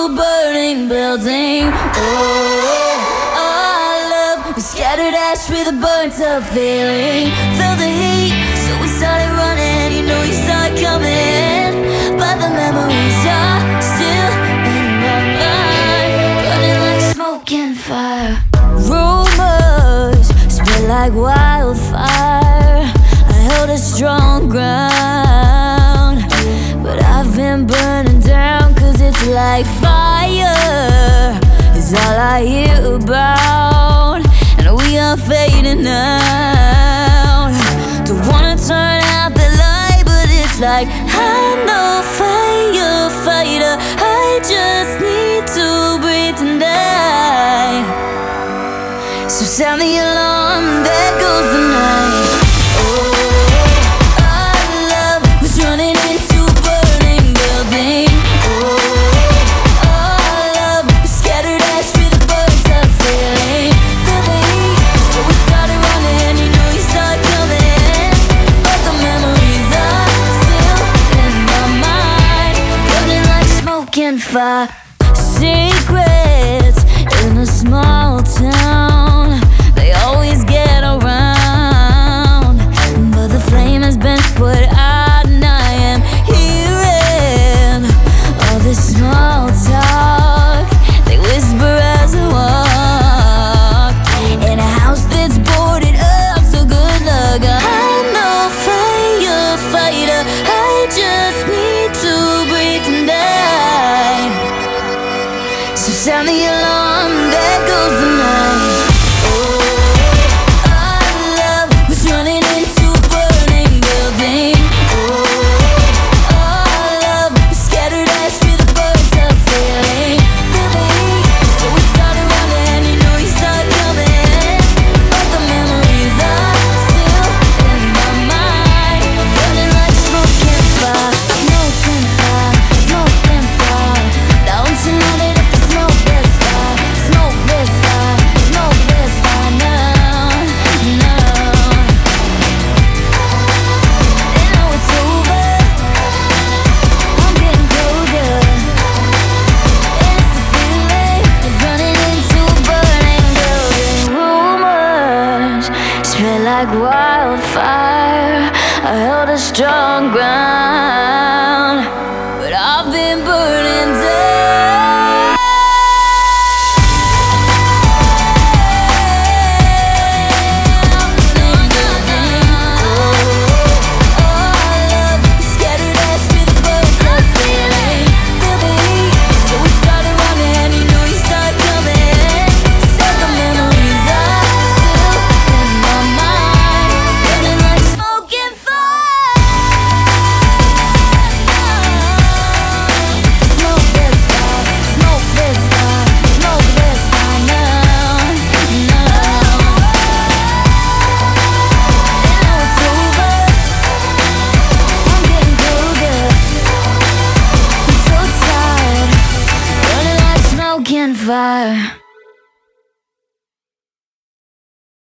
a burning building. Oh, our love was scattered ash with a burnt up feeling. Felt the heat, so we started running. You know you saw it coming, but the memories are still in my mind, burning like smoke and fire. Rumors spread like wildfire. I held a strong ground, but I've been burning down, 'cause it's like fire is all I hear about, and we are fading out. Don't wanna turn out the light, but it's like I'm no firefighter. I just need to breathe and die. So sound the alarm, there goes the night. Fire. Secrets in a small town, they always get around, but the flame has been put out, and I am hearing all this small talk. They whisper as I walk in a house that's boarded up, so good luck. I'm no firefighter. I just need to breathe and die. So sound the alarm, there goes the night. Oh, our love was running into a burning building. Oh, our love was scattered ash with a burnt up feeling. Feel the heat, so we started running. You know you saw it coming, but the memories are still in my mind, burning like smoke and fire. Smoke and fire, smoke and fire. Don't you know that if the smoke this fire, smoke this fire, smoke this fire now, now. They know it's over, I'm getting colder. It's the feeling of running into a burning building. Rumors spread like wildfire. I held a strong ground, but I've been burning down. Scattered ash with a burnt up feeling. Feel the heat, so we started running. You know you saw it coming, so the memories are still in my mind, burning like smoke and fire. Smoke this fire, smoke this fire, smoke this fire now, now. They know it's over, I'm getting colder. I'm so tired, burning like smoke and fire.